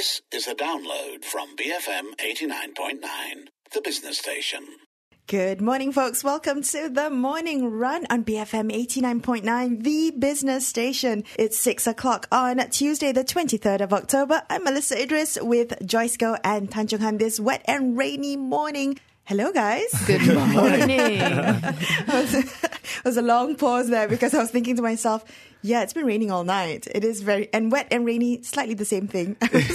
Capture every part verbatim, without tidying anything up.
This is a download from B F M eighty-nine point nine, the business station. Good morning, folks. Welcome to the Morning Run on B F M eighty-nine point nine, the business station. It's six o'clock on Tuesday, the twenty-third of October. I'm Melissa Idris with Joyce Goh and Tan Chung Han this wet and rainy morning. Hello, guys. Good morning. it, was, it was a long pause there because I was thinking to myself, yeah, it's been raining all night. It is very, and wet and rainy, slightly the same thing.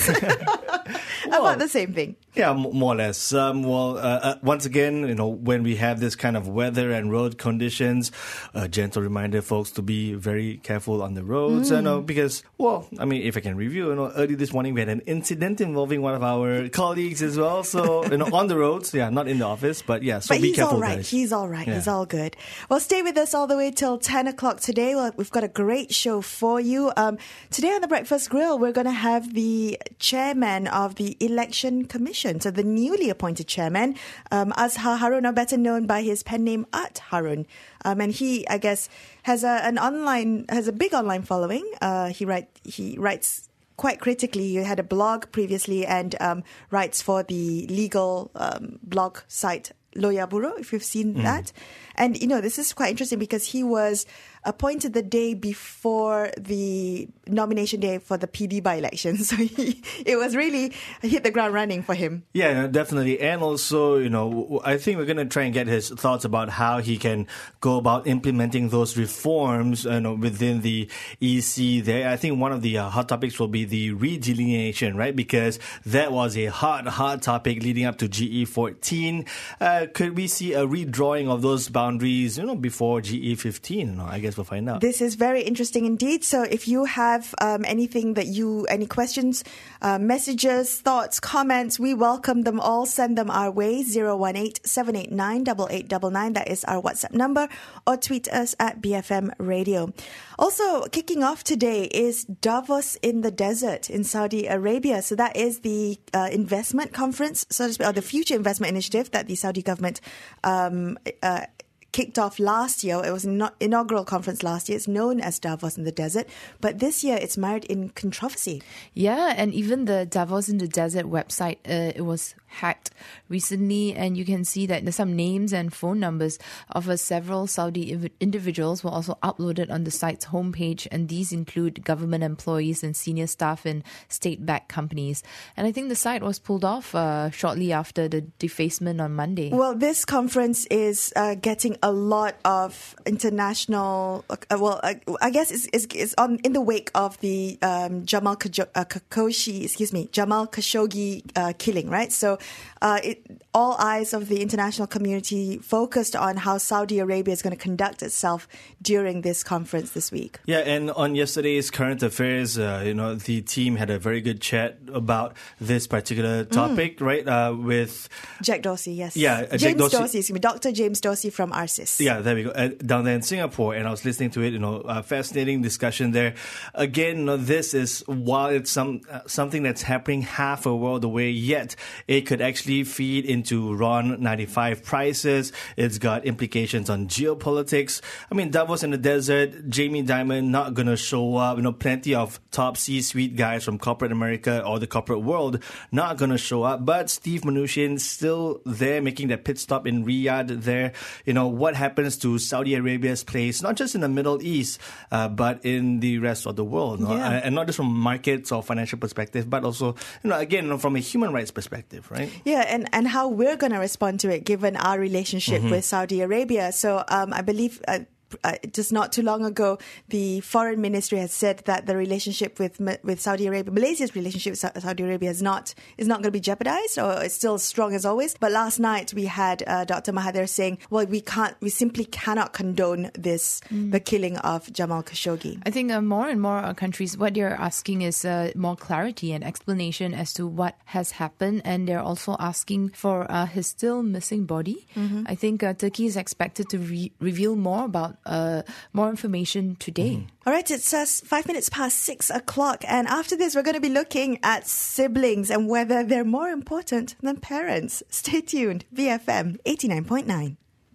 Well, about the same thing. Yeah, more or less. Um, well, uh, uh, once again, you know, when we have this kind of weather and road conditions, a gentle reminder, folks, to be very careful on the roads. Mm. You know, because, well, I mean, if I can review, you know, early this morning we had an incident involving one of our colleagues as well. So, you know, on the roads, yeah, not in the office, but yeah, so but be he's careful, all right. guys. He's all right. Yeah. He's all good. Well, stay with us all the way till ten o'clock today. Well, we've got a great show for you. Um, today on the Breakfast Grill, we're going to have the chairman of the Election Commission, so the newly appointed chairman, um, Azhar Harun, or better known by his pen name At Harun. Um, and he, I guess, has a, an online, has a big online following. Uh, he write, he writes quite critically. He had a blog previously and um, writes for the legal um, blog site Loya Buro, if you've seen mm. that. And, you know, this is quite interesting because he was appointed the day before the nomination day for the P D by-election. So he, it was really hit the ground running for him. Yeah, definitely. And also, you know, I think we're going to try and get his thoughts about how he can go about implementing those reforms, you know, within the E C there. I think one of the uh, hot topics will be the redelineation, right? Because that was a hot, hot topic leading up to G E fourteen. Uh, could we see a redrawing of those boundaries, you know, before G E fifteen? You know, I guess we'll find out. This is very interesting indeed. So if you have um, anything that you, any questions, uh, messages, thoughts, comments, we welcome them all. Send them our way, zero one eight, seven eight nine, eight eight nine nine. That is our WhatsApp number. Or tweet us at B F M Radio. Also, kicking off today is Davos in the Desert in Saudi Arabia. So that is the uh, investment conference, so to speak, or the future investment initiative that the Saudi government um, uh, kicked off last year. It was an inaugural conference last year. It's known as Davos in the Desert. But this year, it's mired in controversy. Yeah, and even the Davos in the Desert website, uh, it was hacked recently, and you can see that there's some names and phone numbers of uh, several Saudi inv- individuals were also uploaded on the site's homepage, and these include government employees and senior staff in state-backed companies. And I think the site was pulled off uh, shortly after the defacement on Monday. Well, this conference is uh, getting a lot of international, uh, well, uh, I guess it's, it's, it's on in the wake of the um, Jamal Kajo- uh, Khashoggi, excuse me, Jamal Khashoggi uh, killing, right? So uh, it, all eyes of the international community focused on how Saudi Arabia is going to conduct itself during this conference this week. Yeah, and on yesterday's Current Affairs, uh, you know, the team had a very good chat about this particular topic, mm. right? Uh, with Jack Dorsey, yes. Yeah, uh, James Jack Dorsey. Dorsey, excuse me, Doctor James Dorsey from A R C I S. Yeah, there we go. Uh, down there in Singapore, and I was listening to it. You know, uh, fascinating discussion there. Again, you know, this is while it's some uh, something that's happening half a world away, yet it could actually feed into R O N ninety-five prices. It's got implications on geopolitics. I mean, Davos in the Desert, Jamie Dimon not going to show up. You know, plenty of top C-suite guys from corporate America or the corporate world not going to show up. But Steve Mnuchin still there, making that pit stop in Riyadh there. You know, what happens to Saudi Arabia's place, not just in the Middle East, uh, but in the rest of the world. No? Yeah. And not just from markets or financial perspective, but also, you know, again, you know, from a human rights perspective, right? Yeah, and, and how we're going to respond to it given our relationship mm-hmm. with Saudi Arabia. So um, I believe... Uh, Uh, just not too long ago, the foreign ministry has said that the relationship with with Saudi Arabia, Malaysia's relationship with Saudi Arabia is not is not going to be jeopardized, or it's still strong as always. But last night we had uh, Doctor Mahathir saying, "Well, we can't, we simply cannot condone this, mm. the killing of Jamal Khashoggi." I think uh, more and more uh, countries, what they're asking is uh, more clarity and explanation as to what has happened, and they're also asking for uh, his still missing body. Mm-hmm. I think uh, Turkey is expected to re- reveal more about. Uh, more information today. Mm. All right, it's uh, five minutes past six o'clock. And after this, we're going to be looking at siblings and whether they're more important than parents. Stay tuned. B F M eighty-nine point nine.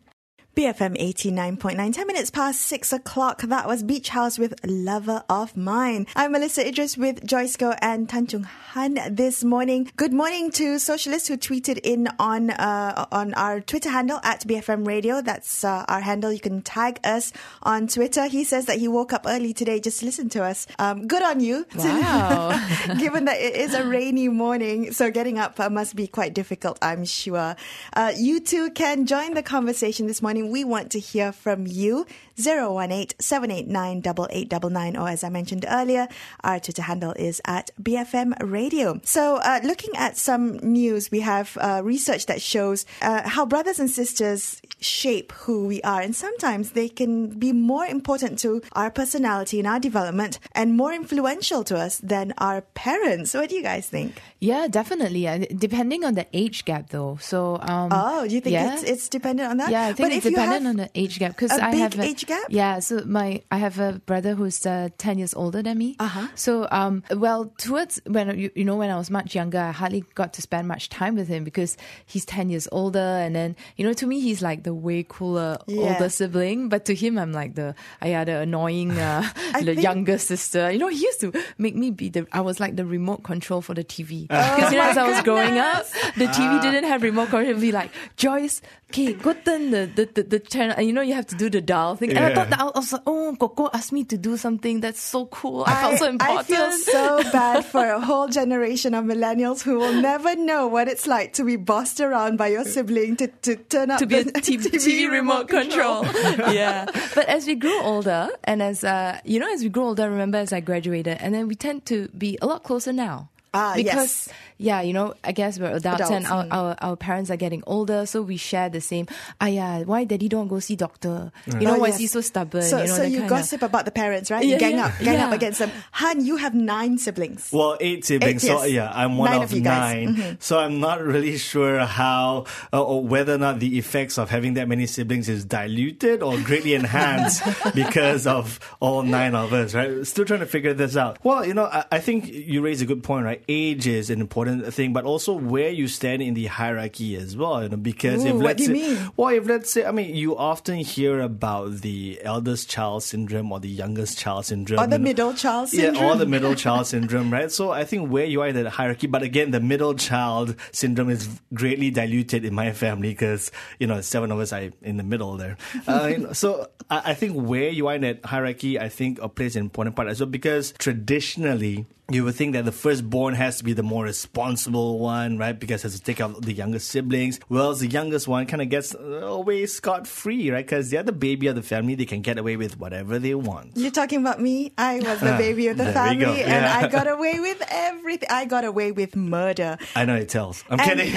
B F M eighty-nine point nine, ten minutes past six o'clock. That was Beach House with Lover of Mine. I'm Melissa Idris with Joyce Goh and Tan Chung Han this morning. Good morning to Socialist who tweeted in on uh, on our Twitter handle at B F M Radio. That's uh, our handle. You can tag us on Twitter. He says that he woke up early today just to listen to us. Um, good on you. Wow. Given that it is a rainy morning, so getting up uh, must be quite difficult, I'm sure. Uh, you too can join the conversation this morning. We want to hear from you. zero one eight, seven eight nine, eight eight nine nine, or as I mentioned earlier, our Twitter handle is at B F M Radio. So uh, looking at some news, we have uh, research that shows uh, how brothers and sisters shape who we are, and sometimes they can be more important to our personality and our development and more influential to us than our parents. What do you guys think? Yeah, definitely. Uh, Depending on the age gap, though. So, um, Oh, do you think yeah. it's, it's dependent on that? Yeah, I think But it's if you dependent have on the age gap because a I big have a, age gap? Yeah, so my I have a brother who's uh, ten years older than me. Uh-huh. So, um, well, towards when you, you know when I was much younger, I hardly got to spend much time with him because he's ten years older, and then you know to me he's like the way cooler Yeah. older sibling, but to him I'm like the I had the annoying uh, I the think- younger sister. You know, he used to make me be the I was like the remote control for the T V Oh because you know as I was growing up, the T V didn't have remote control. It'd be like, Joyce, okay, go turn the, the, the, the channel. And you know, you have to do the dial thing. And I Yeah. thought that I was like, oh, Coco asked me to do something that's so cool. I, felt so important. I feel so bad for a whole generation of millennials who will never know what it's like to be bossed around by your sibling to, to turn up to be a the T V, T V remote control. Yeah. But as we grew older, and as, uh, you know, as we grew older, I remember as I graduated, and then we tend to be a lot closer now. Ah, because, yes. yeah, you know, I guess we're adults, Adults, and our, mm. our, our parents are getting older, so we share the same, ah, yeah, why daddy don't go see doctor? You know, Oh, why yes. is he so stubborn? So, you know, so that you kind gossip about the parents, right? Yeah, you gang yeah, up, gang up yeah. against them. Han, you have nine siblings. Well, eight siblings. Eight, So yes. yeah, I'm one Nine of, of you guys. nine. Mhm. So I'm not really sure how uh, or whether or not the effects of having that many siblings is diluted or greatly enhanced because of all nine of us. Right? Still trying to figure this out. Well, you know, I, I think you raise a good point. Right? Age is an important thing, but also where you stand in the hierarchy as well. You know, because Ooh, if what let's do you say, mean? well, if let's say, I mean, you often hear about the eldest child syndrome or the youngest child syndrome, Or the you know. middle child syndrome. Yeah, or the middle child syndrome, right? So I think where you are in the hierarchy, but again, the middle child syndrome is greatly diluted in my family because, you know, seven of us are in the middle there. Uh, you know, so I, I think where you are in that hierarchy, I think uh, plays an important part as well because traditionally, you would think that the firstborn has to be the more responsible one, right? Because has to take care of the younger siblings. Well, the youngest one kind of gets away scot-free, right? Because they're the baby of the family. They can get away with whatever they want. You're talking about me. I was the baby of the There we family, go. and Yeah. I got away with everything. I got away with murder. I know it tells. I'm And- kidding.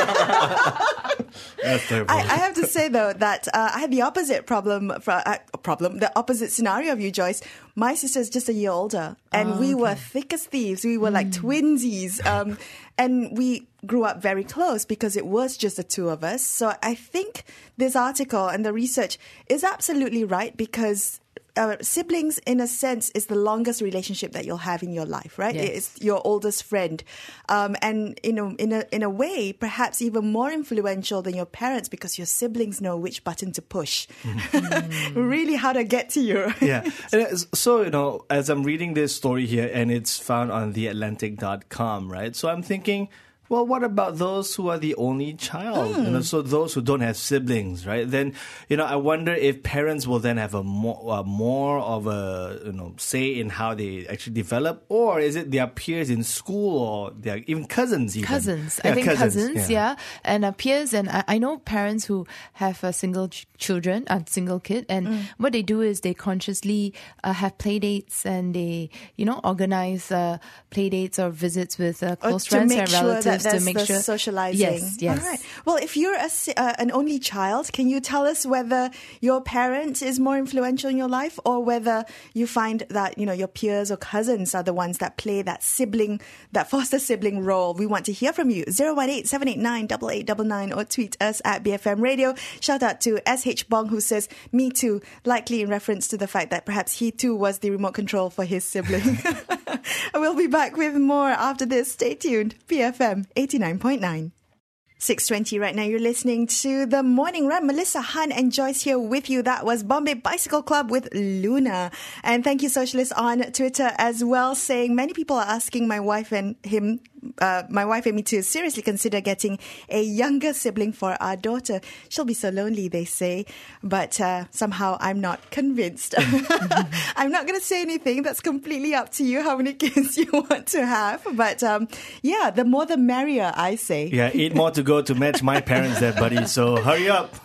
That's terrible. I, I have to say though that uh, I had the opposite problem. For, uh, problem, the opposite scenario of you, Joyce. My sister's just a year older, and Oh, we okay. were thick as thieves. We were like twinsies, um, and we grew up very close because it was just the two of us. So I think this article and the research is absolutely right because. Uh, siblings, in a sense, is the longest relationship that you'll have in your life, right? Yes. It's your oldest friend, um, and in a, in a in a way, perhaps even more influential than your parents because your siblings know which button to push, really how to get to you. Yeah. And it's- so, you know, as I'm reading this story here, and it's found on the atlantic dot com, right? So I'm thinking, well, what about those who are the only child? You know, so those who don't have siblings, right? Then, you know, I wonder if parents will then have a more, uh, more of a, you know, say in how they actually develop, or is it their peers in school or their even cousins even? Cousins. Yeah, I think cousins, yeah. And uh, peers. And I, I know parents who have uh, single ch- children, a single kid. And what they do is they consciously uh, have play dates and they, you know, organize uh, play dates or visits with uh, Or close to friends make and sure relatives that to there's make the sure. socializing. Yes, yes. All right. Well, if you're a, si- uh, an only child, can you tell us whether your parent is more influential in your life or whether you find that, you know, your peers or cousins are the ones that play that sibling, that foster sibling role? We want to hear from you. zero one eight, seven eight nine, eight eight nine nine or tweet us at B F M Radio. Shout out to S H Bong who says, me too, likely in reference to the fact that perhaps he too was the remote control for his sibling. We'll be back with more after this. Stay tuned. B F M eighty-nine point nine. six twenty right now. You're listening to The Morning Run. Melissa Hunt and Joyce here with you. That was Bombay Bicycle Club with Luna. And thank you, Socialist, on Twitter as well, saying many people are asking my wife and him, uh, my wife and me to seriously consider getting a younger sibling for our daughter. She'll be so lonely, they say. But uh, somehow I'm not convinced. I'm not going to say anything. That's completely up to you how many kids you want to have. But um, yeah, the more the merrier, I say. Yeah, eight more to go to match my parents there, buddy. So hurry up.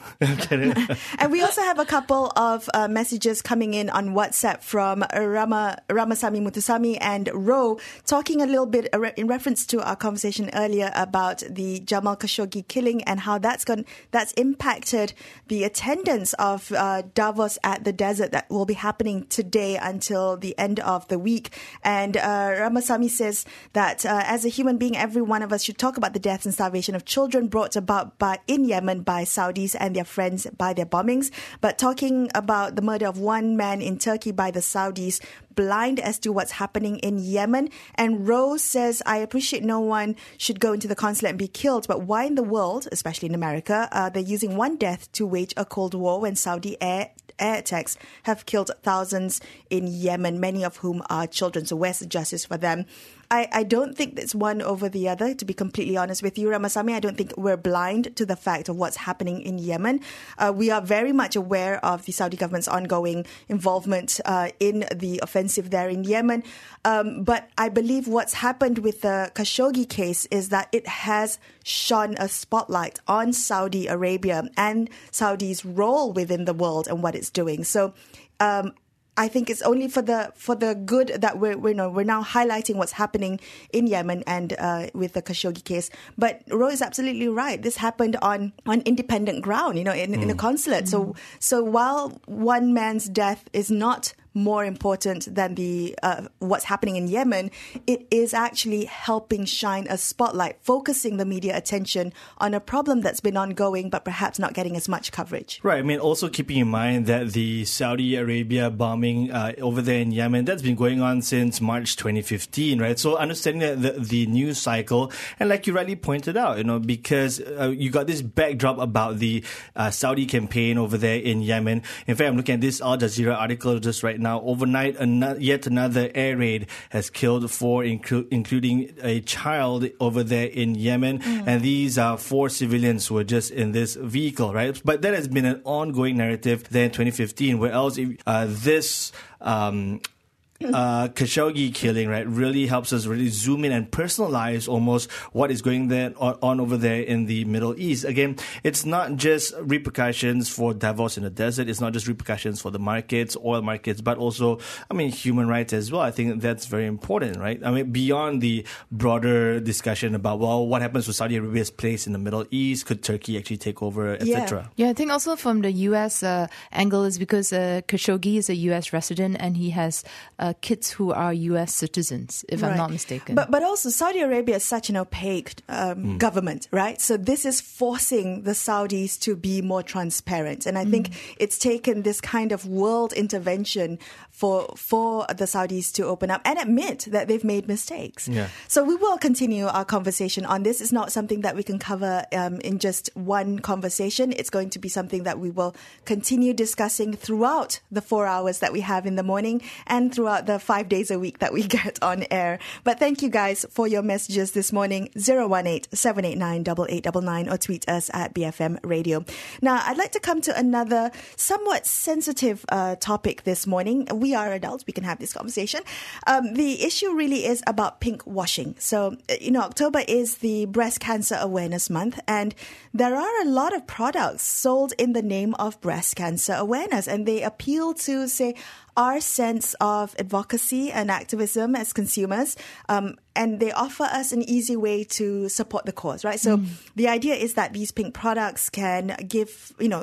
And we also have a couple of uh, messages coming in on WhatsApp from Rama, Ramasamy Muthusamy and Ro, talking a little bit in reference to our conversation earlier about the Jamal Khashoggi killing and how that's gone, that's impacted the attendance of uh, Davos at the Desert that will be happening today until the end of the week. And uh, Ramasamy says that uh, as a human being, every one of us should talk about the deaths and starvation of children brought about by in Yemen by Saudis and their friends by their bombings. But talking about the murder of one man in Turkey by the Saudis, blind as to what's happening in Yemen. And Rose says, I appreciate no one should go into the consulate and be killed, but why in the world, especially in America, uh, they're using one death to wage a Cold War when Saudi air air attacks have killed thousands in Yemen, many of whom are children. So where's the justice for them? I, I don't think it's one over the other, to be completely honest with you, Ramasamy. I don't think we're blind to the fact of what's happening in Yemen. Uh, we are very much aware of the Saudi government's ongoing involvement uh, in the offensive there in Yemen. Um, but I believe what's happened with the Khashoggi case is that it has shone a spotlight on Saudi Arabia and Saudi's role within the world and what it's doing. So, um, I think it's only for the for the good that we're we're, you know, we're now highlighting what's happening in Yemen and uh, with the Khashoggi case. But Ro is absolutely right. This happened on, on independent ground, you know, in, mm. in the consulate. Mm. So so while one man's death is not more important than the uh, what's happening in Yemen, it is actually helping shine a spotlight, focusing the media attention on a problem that's been ongoing but perhaps not getting as much coverage. Right. I mean, also keeping in mind that the Saudi Arabia bombing uh, over there in Yemen, that's been going on since March twenty fifteen, right? So understanding that the, the news cycle, and like you rightly pointed out, you know, because uh, you got this backdrop about the uh, Saudi campaign over there in Yemen. In fact, I'm looking at this Al Jazeera article just right now. Overnight, another, yet another air raid has killed four, inclu- including a child over there in Yemen. Mm. And these are four civilians who were just in this vehicle, right? But that has been an ongoing narrative there in twenty fifteen, where else uh, this... Um, Uh, Khashoggi killing, right, really helps us really zoom in and personalize almost what is going there on, on over there in the Middle East. Again, it's not just repercussions for Davos in the desert. It's not just repercussions for the markets, oil markets, but also, I mean, human rights as well. I think that's very important, right? I mean, beyond the broader discussion about, well, what happens to Saudi Arabia's place in the Middle East? Could Turkey actually take over, et cetera? Yeah. yeah, I think also from the U S uh, angle is because uh, Khashoggi is a U S resident and he has uh, kids who are U S citizens, if right. I'm not mistaken. But but also Saudi Arabia is such an opaque um, mm. government, right? So this is forcing the Saudis to be more transparent. And I mm. think it's taken this kind of world intervention for for the Saudis to open up and admit that they've made mistakes. Yeah. So we will continue our conversation on this. It's not something that we can cover um, in just one conversation. It's going to be something that we will continue discussing throughout the four hours that we have in the morning and throughout the five days a week that we get on air. But thank you guys for your messages this morning. zero one eight, seven eight nine, eight eight nine nine or tweet us at B F M Radio. Now, I'd like to come to another somewhat sensitive uh, topic this morning. We are adults. We can have this conversation. Um, the issue really is about pink washing. So, you know, October is the Breast Cancer Awareness Month, and there are a lot of products sold in the name of breast cancer awareness, and they appeal to, say, our sense of advocacy and activism as consumers, um, and they offer us an easy way to support the cause, right? So mm. the idea is that these pink products can give, you know,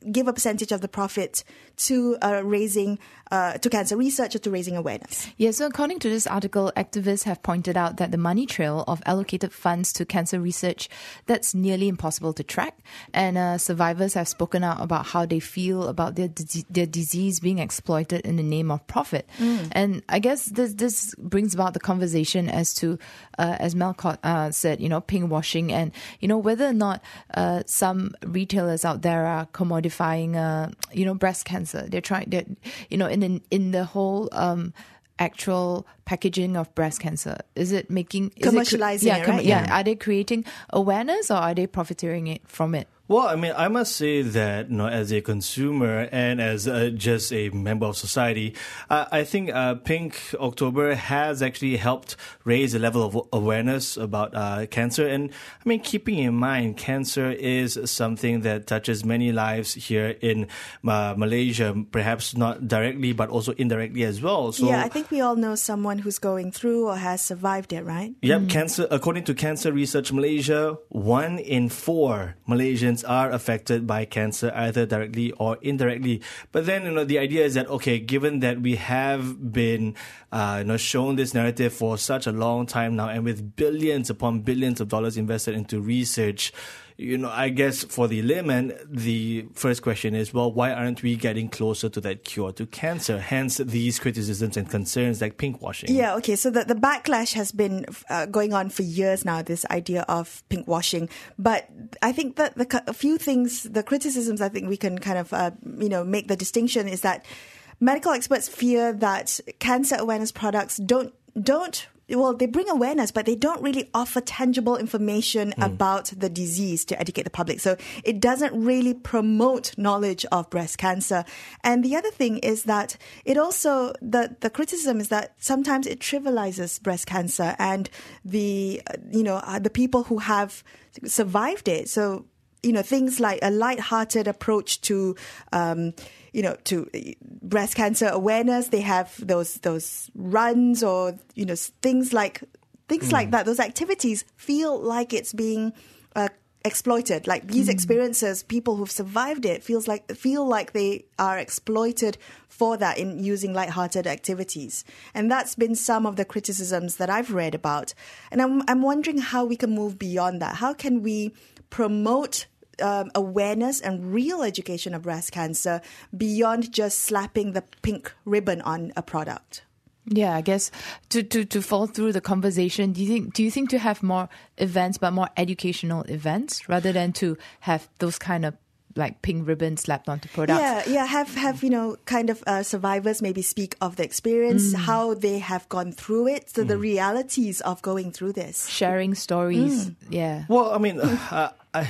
give a percentage of the profit to uh, raising uh, to cancer research or to raising awareness. Yeah, so according to this article, activists have pointed out that the money trail of allocated funds to cancer research, that's nearly impossible to track. And uh, survivors have spoken out about how they feel about their di- their disease being exploited in the name of profit. Mm. And I guess this this brings about the conversation as to, uh, as Malcott uh, said, you know, pink washing, and, you know, whether or not uh, some retailers out there are commodifying, uh, you know, breast cancer. They're trying, they're, you know, in the, in the whole um, actual packaging of breast cancer, is it making is commercializing it, yeah, it, com- right? yeah. yeah. Are they creating awareness or are they profiteering it from it? Well, I mean, I must say that, you know, as a consumer and as uh, just a member of society, uh, I think uh, Pink October has actually helped raise the level of awareness about uh, cancer. And I mean, keeping in mind, cancer is something that touches many lives here in uh, Malaysia, perhaps not directly, but also indirectly as well. So, yeah, I think we all know someone who's going through or has survived it, right? Yep, mm. cancer. According to Cancer Research Malaysia, one in four Malaysians are affected by cancer either directly or indirectly. But then, you know, the idea is that, okay, given that we have been, uh, you know, shown this narrative for such a long time now, and with billions upon billions of dollars invested into research, you know, I guess for the layman, the first question is, well, why aren't we getting closer to that cure to cancer? Hence these criticisms and concerns like pink washing. Yeah, okay. So the, the backlash has been uh, going on for years now, this idea of pink washing. But I think that the, a few things, the criticisms I think we can kind of, uh, you know, make the distinction is that medical experts fear that cancer awareness products don't don't well, they bring awareness, but they don't really offer tangible information mm. about the disease to educate the public. So it doesn't really promote knowledge of breast cancer. And the other thing is that it also, the, the criticism is that sometimes it trivializes breast cancer and the, you know, the people who have survived it. So, you know, things like a light-hearted approach to, um, you know, to breast cancer awareness. They have those those runs or, you know, things like things mm. like that. Those activities feel like it's being uh, exploited. Like these mm. experiences, people who've survived it feels like feel like they are exploited for that in using lighthearted activities. And that's been some of the criticisms that I've read about. And I'm I'm wondering how we can move beyond that. How can we promote Um, awareness and real education of breast cancer beyond just slapping the pink ribbon on a product? Yeah, I guess to, to, to fall through the conversation, do you think do you think to have more events, but more educational events, rather than to have those kind of like pink ribbons slapped onto products? Yeah, yeah. Have have you know kind of uh, survivors maybe speak of the experience, mm. how they have gone through it, so mm. the realities of going through this, sharing stories. Mm. Yeah. Well, I mean, uh, I.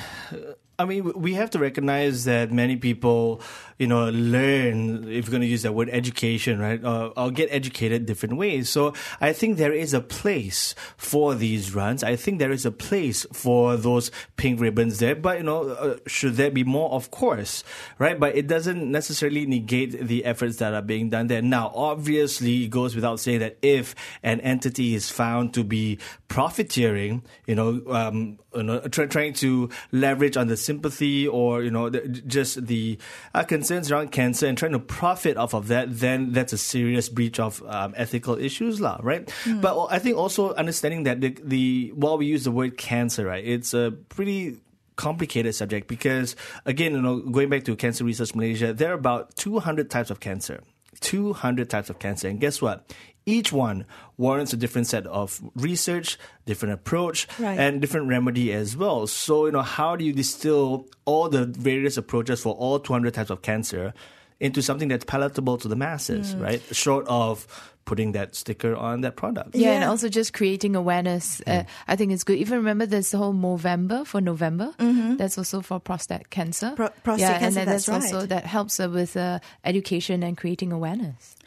I mean, we have to recognize that many people, you know, learn, if you're going to use that word, education, right? Uh, or get educated different ways. So I think there is a place for these runs. I think there is a place for those pink ribbons there. But, you know, uh, should there be more? Of course, right? But it doesn't necessarily negate the efforts that are being done there. Now, obviously, it goes without saying that if an entity is found to be profiteering, you know, um, you know, try, trying to leverage on the sympathy or, you know, the, just the uh, concerns around cancer and trying to profit off of that, then that's a serious breach of um, ethical issues, lah, right? Mm. But I think also understanding that the, the while we use the word cancer, right, it's a pretty complicated subject because, again, you know, going back to Cancer Research Malaysia, there are about two hundred types of cancer. two hundred types of cancer. And guess what? Each one warrants a different set of research, different approach, right, and different remedy as well. So, you know, how do you distill all the various approaches for all two hundred types of cancer into something that's palatable to the masses, mm. right? Short of putting that sticker on that product. Yeah, yeah. And also just creating awareness. Mm. Uh, I think it's good. Even remember there's the whole Movember for November. Mm-hmm. That's also for prostate cancer. Pro- prostate yeah, cancer, and then that's, that's right. also, that helps uh, with uh, education and creating awareness.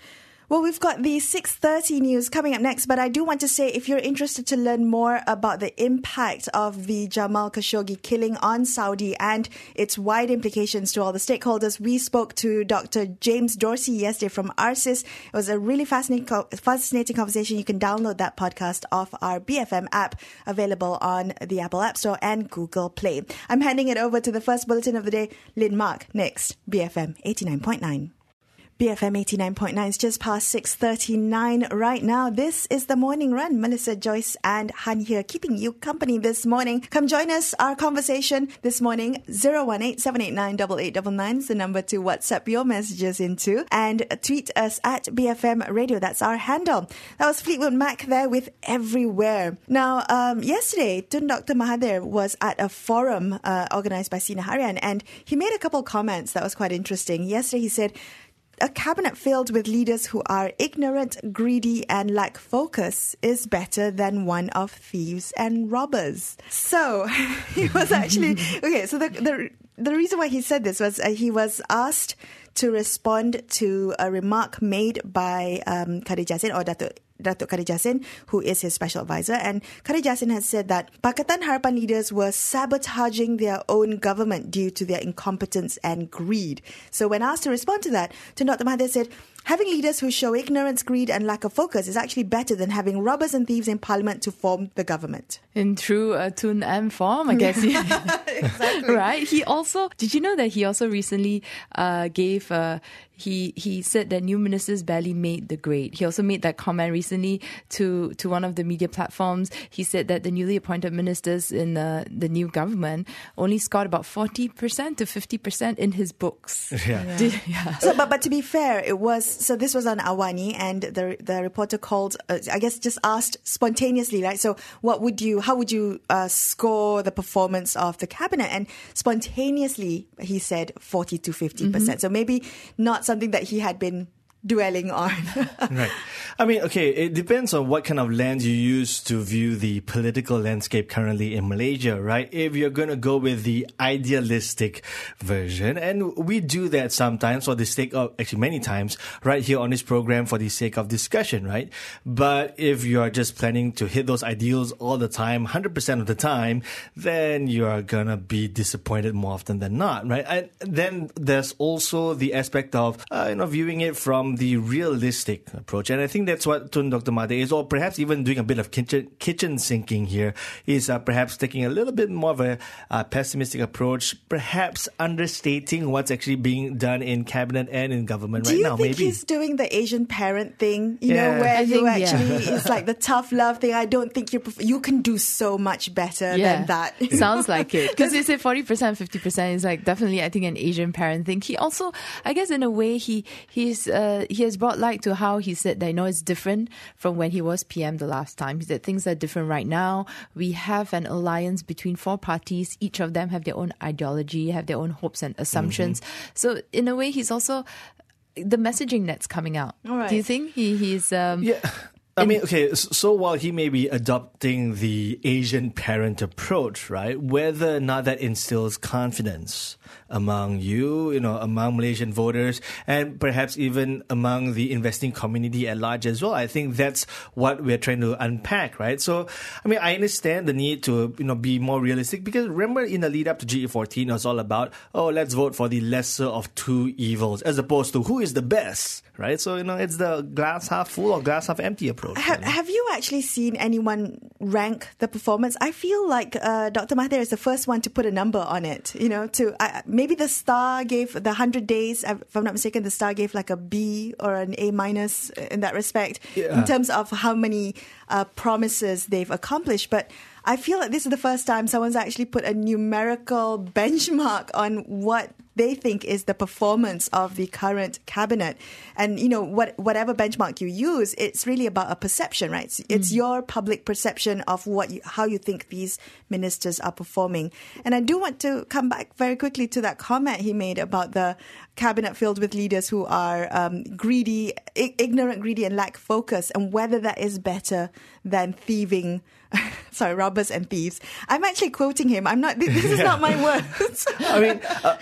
Well, we've got the six thirty news coming up next, but I do want to say if you're interested to learn more about the impact of the Jamal Khashoggi killing on Saudi and its wide implications to all the stakeholders, we spoke to Doctor James Dorsey yesterday from A R C I S. It was a really fascinating, fascinating conversation. You can download that podcast off our B F M app, available on the Apple App Store and Google Play. I'm handing it over to the first bulletin of the day, Lynn Mark. Next, B F M eighty-nine point nine. B F M eighty-nine point nine is just past six thirty-nine right now. This is the Morning Run. Melissa, Joyce and Han here, keeping you company this morning. Come join us. Our conversation this morning, zero one eight, seven eight nine, eight eight nine nine is the number to WhatsApp your messages into. And tweet us at B F M Radio. That's our handle. That was Fleetwood Mac there with Everywhere. Now, um, yesterday, Tun Doctor Mahathir was at a forum uh, organised by Sina Harian, and he made a couple comments that was quite interesting. Yesterday, he said, a cabinet filled with leaders who are ignorant, greedy and lack focus is better than one of thieves and robbers. So he was actually... Okay, so the the, the reason why he said this was uh, he was asked to respond to a remark made by um, Kadir Jassin or Datuk Datuk Kadir Jassin, who is his special advisor. And Kadir Jassin has said that Pakatan Harapan leaders were sabotaging their own government due to their incompetence and greed. So when asked to respond to that, Tun Doctor Mahathir said, having leaders who show ignorance, greed and lack of focus is actually better than having robbers and thieves in parliament to form the government. In true uh, Tun M form, I guess. Exactly. Right? He also, did you know that he also recently uh, gave... Uh, He he said that new ministers barely made the grade. He also made that comment recently to, to one of the media platforms. He said that the newly appointed ministers in the, the new government only scored about forty percent to fifty percent in his books. Yeah. Yeah. Did, yeah. So, but but to be fair, it was so. This was on Awani, and the the reporter called. Uh, I guess just asked spontaneously, right? So, what would you? How would you uh, score the performance of the cabinet? And spontaneously, he said forty to fifty percent. So maybe not something that he had been dwelling on. Right. I mean, okay, it depends on what kind of lens you use to view the political landscape currently in Malaysia, right? If you're going to go with the idealistic version, and we do that sometimes for the sake of, actually many times, right here on this program for the sake of discussion, right? But if you are just planning to hit those ideals all the time, one hundred percent of the time, then you are going to be disappointed more often than not, right? And then there's also the aspect of, uh, you know, viewing it from the realistic approach. And I think that's what Tun Doctor Mahathir is, or perhaps even doing a bit of kitchen, kitchen sinking here, is uh, perhaps taking a little bit more of a uh, pessimistic approach, perhaps understating what's actually being done in cabinet and in government Do right you now. think Maybe he's doing the Asian parent thing? You Yeah. know, where I you think, actually, yeah. it's like the tough love thing. I don't think you pref- you can do so much better than that. Sounds like it. Because you say forty percent, fifty percent is like definitely, I think, an Asian parent thing. He also, I guess in a way, he he's uh, he has brought light to how he said that, you know, it's different from when he was P M the last time. He said things are different right now. We have an alliance between four parties. Each of them have their own ideology, have their own hopes and assumptions. Mm-hmm. So in a way, he's also the messaging that's coming out. All right. Do you think he, he's... Um, Yeah. I mean, okay, so while he may be adopting the Asian parent approach, right, whether or not that instills confidence among you, you know, among Malaysian voters, and perhaps even among the investing community at large as well, I think that's what we're trying to unpack, right? So, I mean, I understand the need to, you know, be more realistic, because remember in the lead up to G E fourteen, it was all about, oh, let's vote for the lesser of two evils, as opposed to who is the best, right? So, you know, it's the glass half full or glass half empty approach. Have, have you actually seen anyone rank the performance? I feel like uh, Doctor Mahathir is the first one to put a number on it. You know, to uh, maybe the Star gave the one hundred days, if I'm not mistaken, the Star gave like a B or an A minus in that respect, Yeah. in terms of how many uh, promises they've accomplished. But I feel like this is the first time someone's actually put a numerical benchmark on what they think is the performance of the current cabinet. And, you know, what, whatever benchmark you use, it's really about a perception, right? It's, it's your public perception of what you, how you think these ministers are performing. And I do want to come back very quickly to that comment he made about the cabinet filled with leaders who are um, greedy, I- ignorant, greedy, and lack focus, and whether that is better than thieving, sorry, robbers and thieves. I'm actually quoting him. I'm not, this is not my words. I mean, uh, so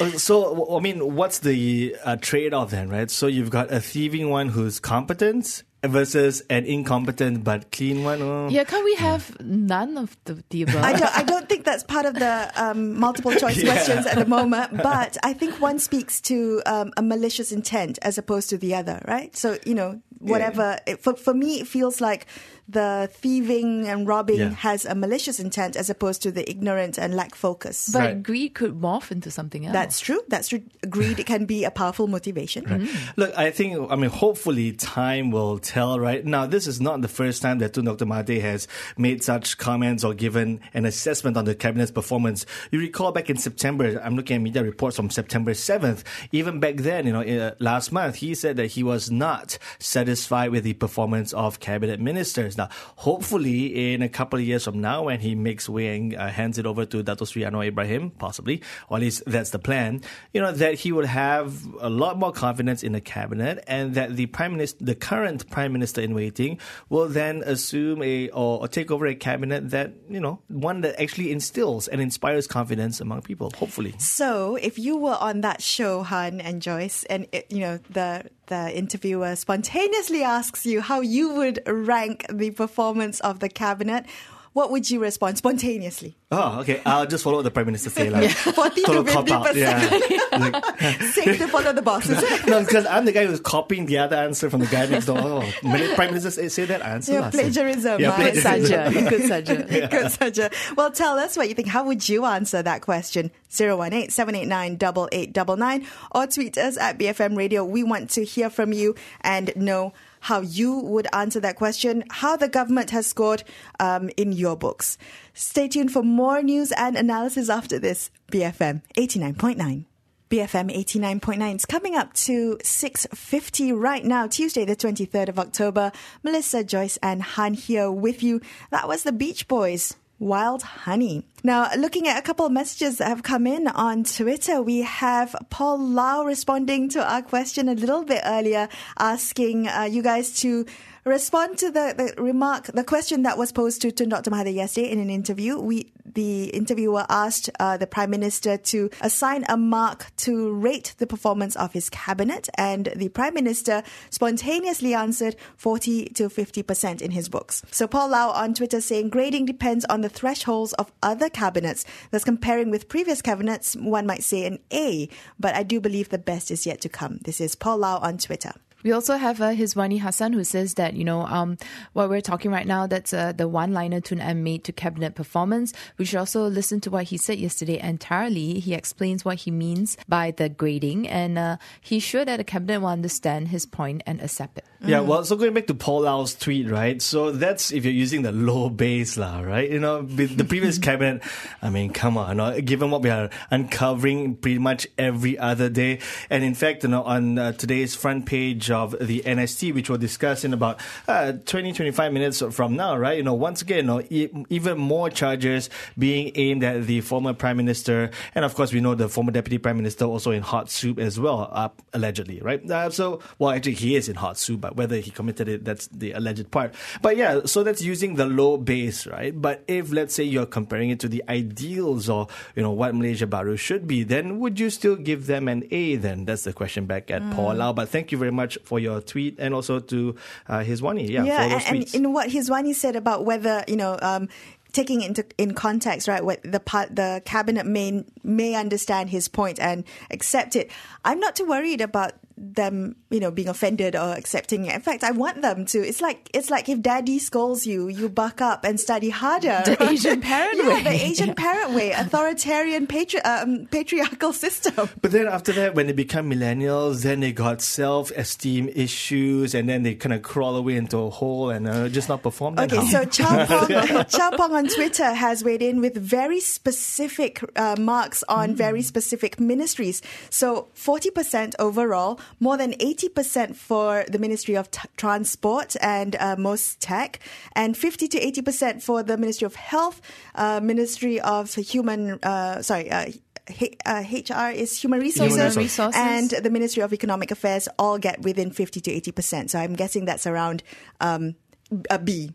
well, w- I mean, what's the uh, trade-off then, right? So you've got a thieving one who's competent versus an incompetent but clean one. Oh. Yeah, can't we have none of the, the above? I don't, I don't think that's part of the um, multiple choice Yeah. questions at the moment, but I think one speaks to um, a malicious intent as opposed to the other, right? So, you know, whatever, it, for, for me, it feels like the thieving and robbing Yeah. has a malicious intent as opposed to the ignorant and lack focus. But Right. greed could morph into something else. That's true. That's true. Greed can be a powerful motivation. Right. Look, I think, I mean, hopefully time will tell, right? Now, this is not the first time that Tun Doctor Mahathir has made such comments or given an assessment on the cabinet's performance. You recall back in September, I'm looking at media reports from September seventh. Even back then, you know, uh, last month, he said that he was not satisfied with the performance of cabinet ministers. Now, hopefully, in a couple of years from now, when he makes way and uh, hands it over to Dato Sri Anwar Ibrahim, possibly, or at least that's the plan, you know, that he would have a lot more confidence in the cabinet, and that the prime minister, the current prime minister in waiting, will then assume a or, or take over a cabinet that, you know, one that actually instills and inspires confidence among people. Hopefully. So, if you were on that show, Han and Joyce, and it, you know the the interviewer spontaneously asks you how you would rank the performance of the cabinet, what would you respond spontaneously? Oh, okay. I'll just follow what the prime minister say, like Forty to total fifty cop out. Yeah. percent. Like, Safe to follow the boss. Is it? no, because I'm the guy who's copying the other answer from the guy next door. Oh, many prime ministers say, say that answer. Yeah, lah. plagiarism. Yeah, right? Good plagiarism. Saja. Good Saja. Good, Saja. Well, tell us what you think. How would you answer that question? zero one eight, seven eight nine, eight eight nine nine or tweet us at B F M Radio. We want to hear from you and know how you would answer that question, how the government has scored um, in your books. Stay tuned for more news and analysis after this. B F M eighty-nine point nine. B F M eighty-nine point nine is coming up to six fifty right now, Tuesday the twenty-third of October. Melissa, Joyce and Han here with you. That was the Beach Boys, Wild Honey. Now, looking at a couple of messages that have come in on Twitter, we have Paul Lau responding to our question a little bit earlier, asking uh, you guys to respond to the, the remark, the question that was posed to Tun Doctor Mahathir yesterday in an interview. We, the interviewer asked uh, the Prime Minister to assign a mark to rate the performance of his cabinet, and the Prime Minister spontaneously answered forty to fifty percent in his books. So Paul Lau on Twitter saying grading depends on the thresholds of other cabinets. Thus, comparing with previous cabinets, one might say an A, but I do believe the best is yet to come. This is Paul Lau on Twitter. We also have uh, Hizwani Hassan, who says that, you know, um, what we're talking right now, that's uh, the one-liner Tun M made to cabinet performance. We should also listen to what he said yesterday entirely. He explains what he means by the grading, and uh, he's sure that the cabinet will understand his point and accept it. Yeah, well, so going back to Paul Lau's tweet, right? So that's if you're using the low base, lah, right? You know, with the previous cabinet, I mean, come on, you know, given what we are uncovering pretty much every other day. And in fact, you know, on uh, today's front page of the N S T, which we'll discuss in about uh, twenty, twenty-five minutes from now, right? You know, once again, you know, e- even more charges being aimed at the former Prime Minister. And of course, we know the former Deputy Prime Minister also in hot soup as well, uh, allegedly, right? Uh, so, well, actually, he is in hot soup, but whether he committed it, that's the alleged part. But yeah, so that's using the low base, right? But if, let's say, you're comparing it to the ideals or, you know, what Malaysia Baru should be, then would you still give them an A then? That's the question back at mm. Paul Lau. But thank you very much for your tweet, and also to uh, Hizwani. Yeah, yeah, for those and, tweets. and in what Hizwani said about whether, you know, um, taking into in context, right, what the part, the cabinet may may understand his point and accept it. I'm not too worried about them, you know, being offended or accepting it. In fact, I want them to. It's like it's like if daddy scolds you, you buck up and study harder. The Asian parent yeah, way. the Asian yeah. parent way, authoritarian patri- um, patriarchal system. But then after that, when they become millennials, then they got self-esteem issues, and then they kind of crawl away into a hole and uh, just not perform that Okay, how? so Chow Pong, Chow Pong on Twitter has weighed in with very specific uh, marks on mm. very specific ministries. So forty percent overall, more than eighty percent for the Ministry of T- Transport and uh, most tech, and fifty to eighty percent for the Ministry of Health, uh, Ministry of Human, uh, sorry, uh, H- uh, H R is Human Resources, Human Resources, and the Ministry of Economic Affairs all get within fifty to eighty percent. So I'm guessing that's around um, a B.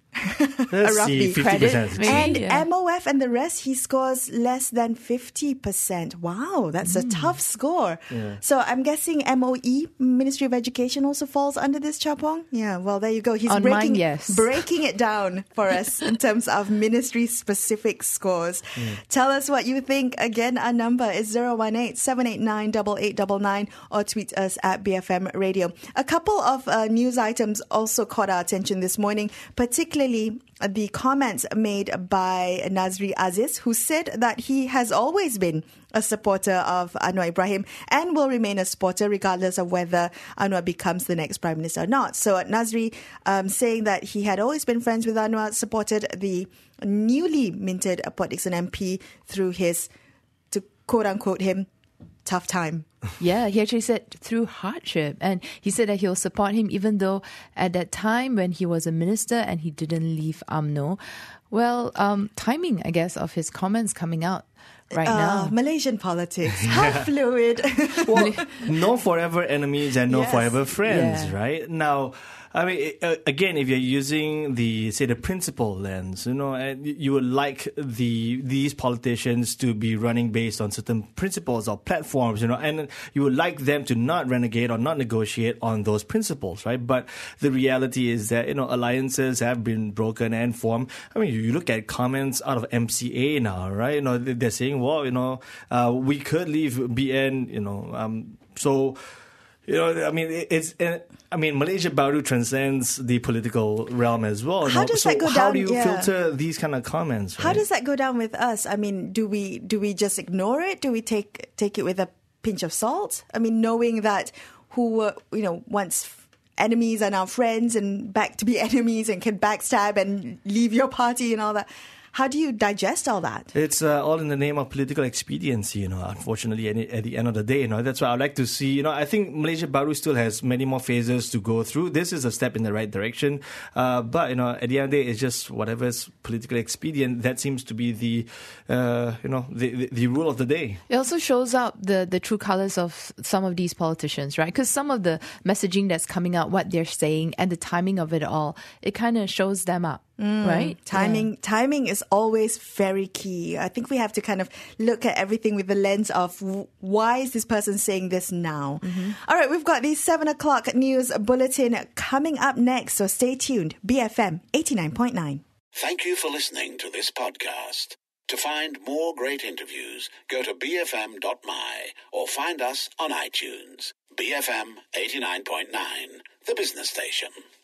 Let's roughly. see, fifty percent. Credit, And Yeah. M O F and the rest, he scores less than fifty percent. Wow, that's a tough score. Yeah. So I'm guessing M O E, Ministry of Education, also falls under this, Chapong? Yeah, well, there you go. He's On breaking, mine, yes. breaking it down for us in terms of ministry-specific scores. Tell us what you think. Again, our number is zero one eight, seven eight nine, eight eight nine nine or tweet us at B F M Radio. A couple of uh, news items also caught our attention this morning, particularly the comments made by Nazri Aziz, who said that he has always been a supporter of Anwar Ibrahim and will remain a supporter regardless of whether Anwar becomes the next Prime Minister or not. So Nazri um, saying that he had always been friends with Anwar, supported the newly minted Port Dickson M P through his, to quote-unquote him, tough time. Yeah, he actually said through hardship. And he said that he'll support him even though at that time when he was a minister and he didn't leave U M N O. Well, um, timing, I guess, of his comments coming out right Uh, now. Malaysian politics, how fluid. Well, no forever enemies and no Yes. forever friends, Yeah. right? Now, I mean, uh, again, if you're using the, say, the principle lens, you know, and you would like the these politicians to be running based on certain principles or platforms, you know, and you would like them to not renegade or not negotiate on those principles, right? But the reality is that, you know, alliances have been broken and formed. I mean, you look at comments out of M C A now, right? You know, they're saying, well, you know, uh, we could leave B N, you know, um, so... You know, I mean, it's. I mean, Malaysia Baru transcends the political realm as well. you How know? does so that go how down? do you Yeah. filter these kind of comments? Right? How does that go down with us? I mean, do we do we just ignore it? Do we take take it with a pinch of salt? I mean, knowing that who were, you know, once enemies are now friends and back to be enemies and can backstab and leave your party and all that. How do you digest all that? It's uh, all in the name of political expediency, you know, unfortunately, at, at the end of the day, you know, that's why I'd like to see, you know, I think Malaysia Baru still has many more phases to go through. This is a step in the right direction. Uh, but, you know, at the end of the day, it's just whatever's politically expedient. That seems to be the, uh, you know, the, the, the rule of the day. It also shows out the, the true colors of some of these politicians, right? Because some of the messaging that's coming out, what they're saying, and the timing of it all, it kind of shows them up, right? Timing timing is always very key. I think we have to kind of look at everything with the lens of w- why is this person saying this now? All right, we've got the seven o'clock news bulletin coming up next, so stay tuned. B F M eighty-nine point nine. Thank you for listening to this podcast. To find more great interviews, go to b f m dot m y or find us on iTunes. B F M eighty-nine point nine, the business station.